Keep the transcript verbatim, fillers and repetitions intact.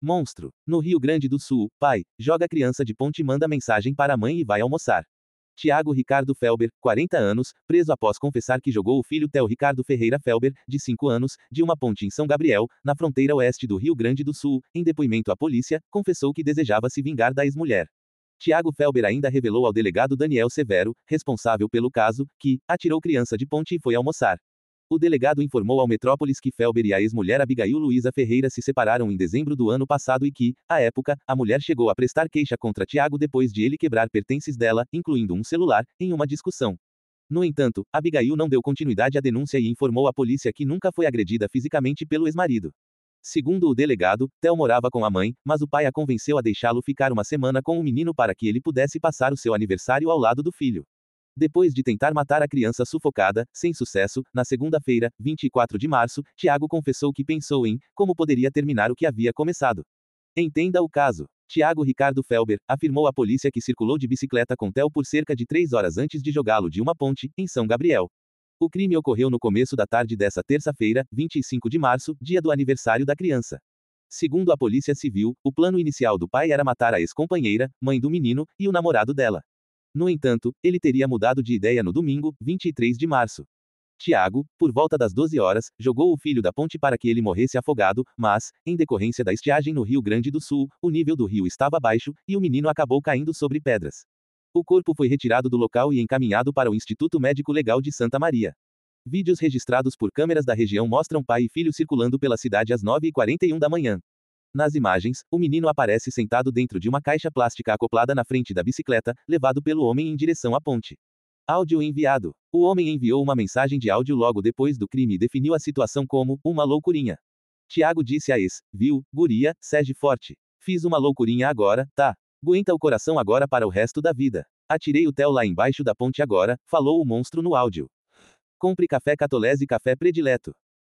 Monstro. No Rio Grande do Sul, pai, joga criança de ponte e manda mensagem para a mãe e vai almoçar. Tiago Ricardo Felber, quarenta anos, preso após confessar que jogou o filho Theo Ricardo Ferreira Felber, de cinco anos, de uma ponte em São Gabriel, na fronteira oeste do Rio Grande do Sul, em depoimento à polícia, confessou que desejava se vingar da ex-mulher. Tiago Felber ainda revelou ao delegado Daniel Severo, responsável pelo caso, que atirou criança de ponte e foi almoçar. O delegado informou ao Metrópolis que Felber e a ex-mulher Abigail Luiza Ferreira se separaram em dezembro do ano passado e que, à época, a mulher chegou a prestar queixa contra Tiago depois de ele quebrar pertences dela, incluindo um celular, em uma discussão. No entanto, Abigail não deu continuidade à denúncia e informou à polícia que nunca foi agredida fisicamente pelo ex-marido. Segundo o delegado, Theo morava com a mãe, mas o pai a convenceu a deixá-lo ficar uma semana com o menino para que ele pudesse passar o seu aniversário ao lado do filho. Depois de tentar matar a criança sufocada, sem sucesso, na segunda-feira, vinte e quatro de março, Tiago confessou que pensou em como poderia terminar o que havia começado. Entenda o caso. Tiago Ricardo Felber afirmou à polícia que circulou de bicicleta com Theo por cerca de três horas antes de jogá-lo de uma ponte, em São Gabriel. O crime ocorreu no começo da tarde dessa terça-feira, vinte e cinco de março, dia do aniversário da criança. Segundo a Polícia Civil, o plano inicial do pai era matar a ex-companheira, mãe do menino, e o namorado dela. No entanto, ele teria mudado de ideia no domingo, vinte e três de março. Tiago, por volta das doze horas, jogou o filho da ponte para que ele morresse afogado, mas, em decorrência da estiagem no Rio Grande do Sul, o nível do rio estava baixo, e o menino acabou caindo sobre pedras. O corpo foi retirado do local e encaminhado para o Instituto Médico Legal de Santa Maria. Vídeos registrados por câmeras da região mostram pai e filho circulando pela cidade às nove e quarenta e um da manhã. Nas imagens, o menino aparece sentado dentro de uma caixa plástica acoplada na frente da bicicleta, levado pelo homem em direção à ponte. Áudio enviado. O homem enviou uma mensagem de áudio logo depois do crime e definiu a situação como uma loucurinha. Tiago disse a ex, viu, guria, segue forte. Fiz uma loucurinha agora, tá? Aguenta o coração agora para o resto da vida. Atirei o Theo lá embaixo da ponte agora, falou o monstro no áudio. Compre café Catolese e café predileto.